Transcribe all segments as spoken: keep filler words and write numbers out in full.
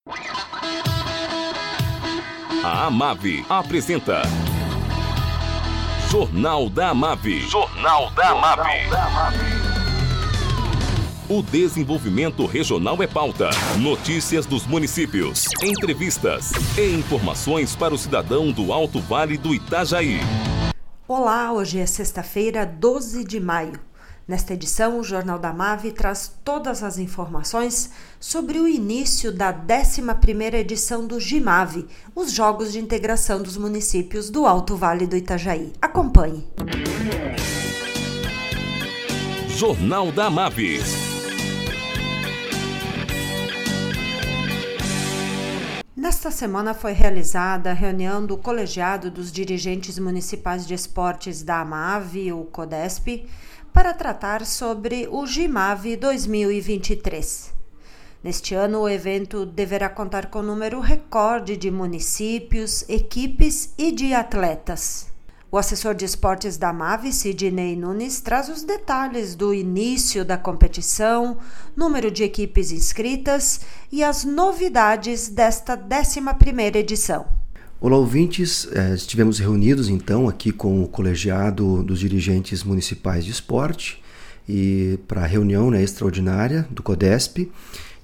A Amave apresenta Jornal da Amave. Jornal da Amave. O desenvolvimento regional é pauta. Notícias dos municípios, entrevistas e informações para o cidadão do Alto Vale do Itajaí. Olá, hoje é sexta-feira, doze de maio. Nesta edição, o Jornal da Amave traz todas as informações sobre o início da décima primeira edição do GIMAVE, os Jogos de Integração dos Municípios do Alto Vale do Itajaí. Acompanhe. Jornal da Amave. Nesta semana foi realizada a reunião do Colegiado dos Dirigentes Municipais de Esportes da Amave, o CODESP, para tratar sobre o GIMAVE dois mil e vinte e três. Neste ano, o evento deverá contar com um número recorde de municípios, equipes e de atletas. O assessor de esportes da Amave, Sidney Nunes, traz os detalhes do início da competição, número de equipes inscritas e as novidades desta décima primeira edição. Olá, ouvintes, estivemos reunidos então aqui com o colegiado dos dirigentes municipais de esporte e para a reunião né, extraordinária do CODESP,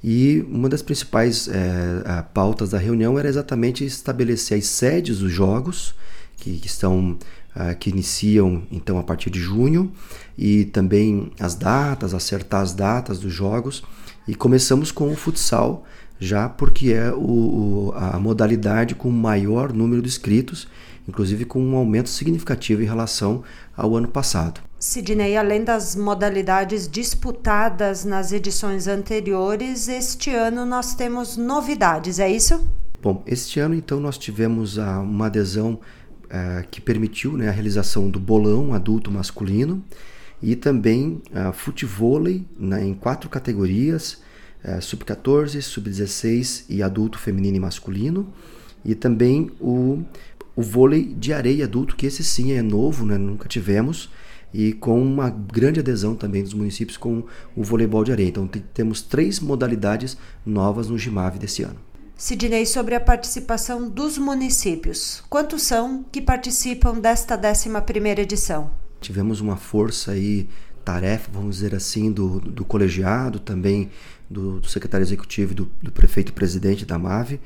e uma das principais é, pautas da reunião era exatamente estabelecer as sedes dos jogos que, que estão que iniciam então a partir de junho, e também as datas, acertar as datas dos jogos, e começamos com o futsal, já porque é o, a modalidade com maior número de inscritos, inclusive com um aumento significativo em relação ao ano passado. Sidney, além das modalidades disputadas nas edições anteriores, este ano nós temos novidades, é isso? Bom, este ano então nós tivemos a, uma adesão Uh, que permitiu né, a realização do bolão adulto masculino e também uh, futevôlei né, em quatro categorias, uh, sub catorze, sub dezesseis e adulto feminino e masculino, e também o, o vôlei de areia adulto, que esse sim é novo, né, nunca tivemos, e com uma grande adesão também dos municípios com o voleibol de areia. Então tem, temos três modalidades novas no GIMAVE desse ano. Sidney, sobre a participação dos municípios, quantos são que participam desta décima primeira edição? Tivemos uma força aí, tarefa, vamos dizer assim, do, do colegiado, também do, do secretário executivo, do, do prefeito e presidente da Amave,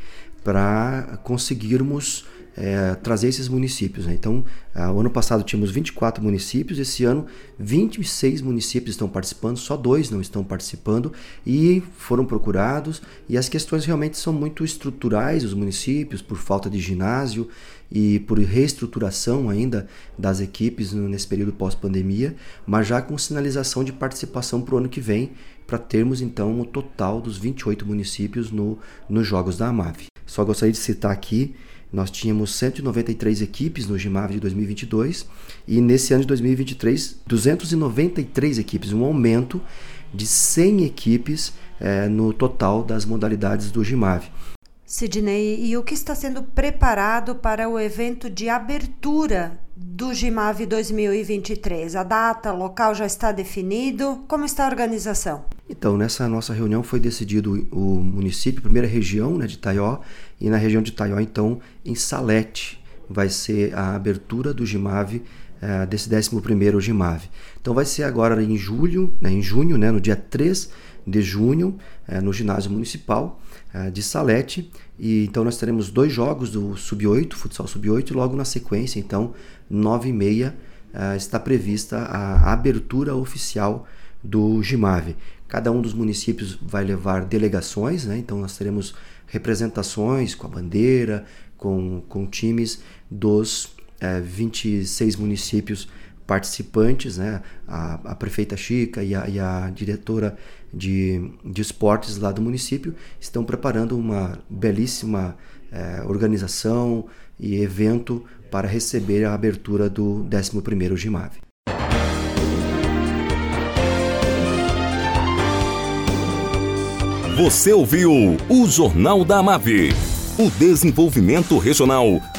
para conseguirmos é, trazer esses municípios. Né? Então, o ano passado tínhamos vinte e quatro municípios, esse ano vinte e seis municípios estão participando, só dois não estão participando e foram procurados, e as questões realmente são muito estruturais dos municípios, por falta de ginásio e por reestruturação ainda das equipes nesse período pós-pandemia, mas já com sinalização de participação para o ano que vem, para termos então o total dos vinte e oito municípios no, nos Jogos da Amave. Só gostaria de citar aqui, nós tínhamos cento e noventa e três equipes no GIMAVE de dois mil e vinte e dois e nesse ano de dois mil e vinte e três, duzentas e noventa e três equipes, um aumento de cem equipes é, no total das modalidades do GIMAVE. Sidney, e o que está sendo preparado para o evento de abertura do GIMAVE dois mil e vinte e três? A data, o local já está definido? Como está a organização? Então, nessa nossa reunião foi decidido o município, a primeira região né, de Itaió, e na região de Itaió, então, em Salete, vai ser a abertura do GIMAVE, eh, desse décimo primeiro GIMAVE. Então vai ser agora em julho, né, em junho, né, no dia três de junho, eh, no ginásio municipal eh, de Salete, e então nós teremos dois jogos do sub oito, futsal sub oito, e logo na sequência, então, nove e meia, eh, está prevista a abertura oficial do GIMAVE. Cada um dos municípios vai levar delegações, né? Então nós teremos representações com a bandeira, com, com times dos é, vinte e seis municípios participantes, né? A, a prefeita Chica e a, e a diretora de, de esportes lá do município estão preparando uma belíssima é, organização e evento para receber a abertura do décimo primeiro GIMAVE. Você ouviu o Jornal da Amave, o desenvolvimento regional